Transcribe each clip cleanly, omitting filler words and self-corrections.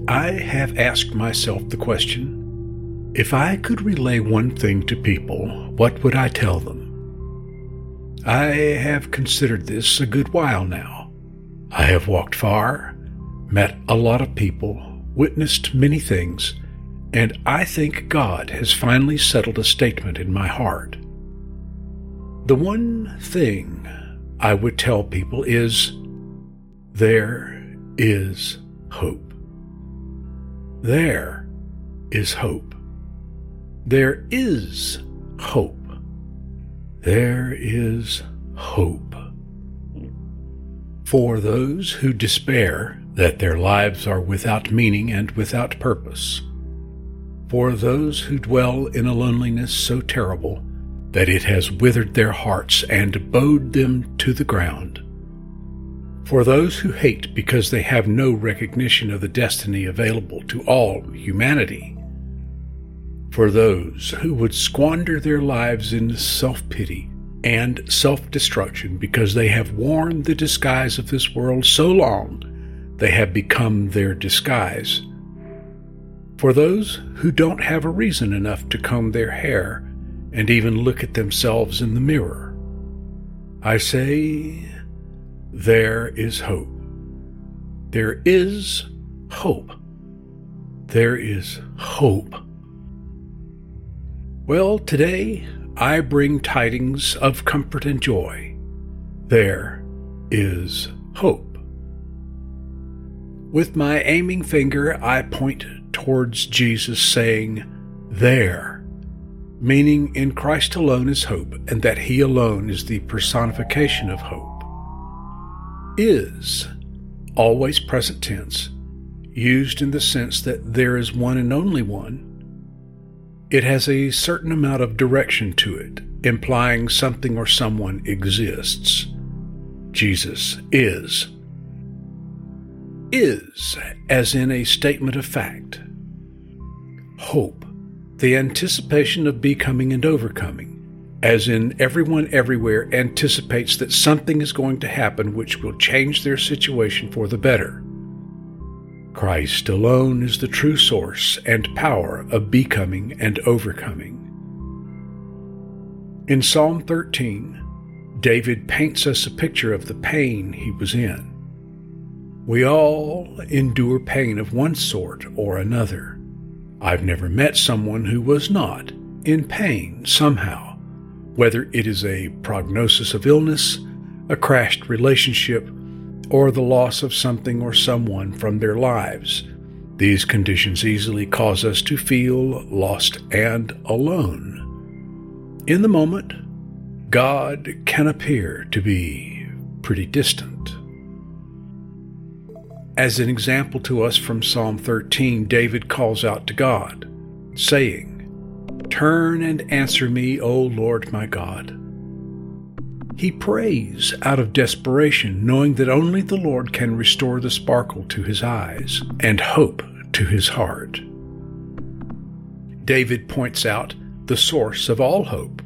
I have asked myself the question, if I could relay one thing to people, what would I tell them? I have considered this a good while now. I have walked far, met a lot of people, witnessed many things, and I think God has finally settled a statement in my heart. The one thing I would tell people is, there is hope. There is hope. There is hope. There is hope. For those who despair that their lives are without meaning and without purpose. For those who dwell in a loneliness so terrible that it has withered their hearts and bowed them to the ground. For those who hate because they have no recognition of the destiny available to all humanity. For those who would squander their lives in self-pity and self-destruction because they have worn the disguise of this world so long they have become their disguise. For those who don't have a reason enough to comb their hair and even look at themselves in the mirror, I say, there is hope. There is hope. There is hope. Well, today I bring tidings of comfort and joy. There is hope. With my aiming finger, I point towards Jesus, saying, there, meaning in Christ alone is hope, and that He alone is the personification of hope. Is, always present tense, used in the sense that there is one and only one. It has a certain amount of direction to it, implying something or someone exists. Jesus is. Is, as in a statement of fact. Hope, the anticipation of becoming and overcoming, as in everyone everywhere anticipates that something is going to happen which will change their situation for the better. Christ alone is the true source and power of becoming and overcoming. In Psalm 13, David paints us a picture of the pain he was in. We all endure pain of one sort or another. I've never met someone who was not in pain somehow, whether it is a prognosis of illness, a crashed relationship, or the loss of something or someone from their lives. These conditions easily cause us to feel lost and alone. In the moment, God can appear to be pretty distant. As an example to us from Psalm 13, David calls out to God, saying, "Turn and answer me, O Lord my God." He prays out of desperation, knowing that only the Lord can restore the sparkle to his eyes and hope to his heart. David points out the source of all hope.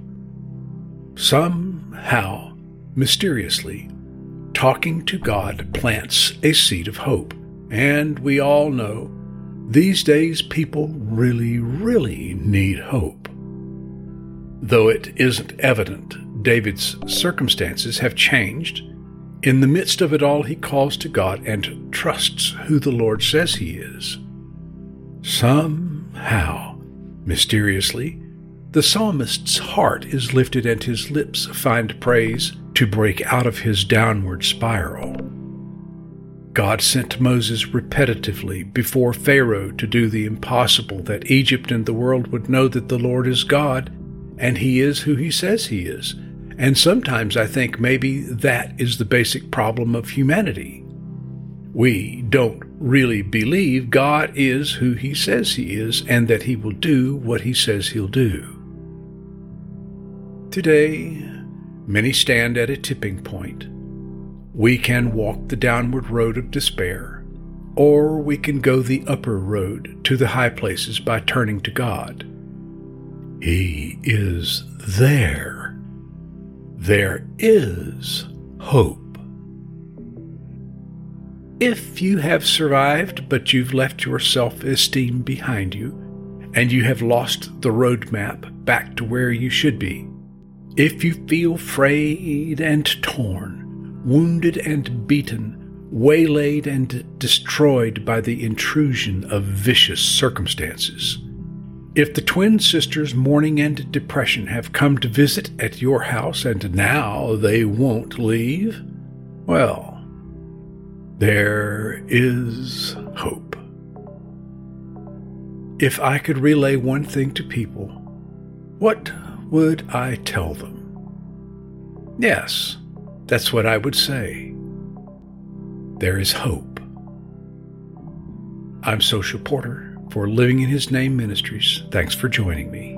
Somehow, mysteriously, talking to God plants a seed of hope. And we all know these days people really, really need hope. Though it isn't evident, David's circumstances have changed. In the midst of it all, he calls to God and trusts who the Lord says he is. Somehow, mysteriously, the psalmist's heart is lifted and his lips find praise to break out of his downward spiral. God sent Moses repetitively before Pharaoh to do the impossible, that Egypt and the world would know that the Lord is God, and he is who he says he is. And sometimes I think maybe that is the basic problem of humanity. We don't really believe God is who he says he is, and that he will do what he says he'll do. Today, many stand at a tipping point. We can walk the downward road of despair, or we can go the upper road to the high places by turning to God. He is there. There is hope. If you have survived, but you've left your self-esteem behind you, and you have lost the roadmap back to where you should be, if you feel frayed and torn, wounded and beaten, waylaid and destroyed by the intrusion of vicious circumstances, if the twin sisters mourning and depression have come to visit at your house and now they won't leave, well, there is hope. If I could relay one thing to people, what would I tell them? Yes, that's what I would say. There is hope. I'm Social Porter for Living in His Name Ministries. Thanks for joining me.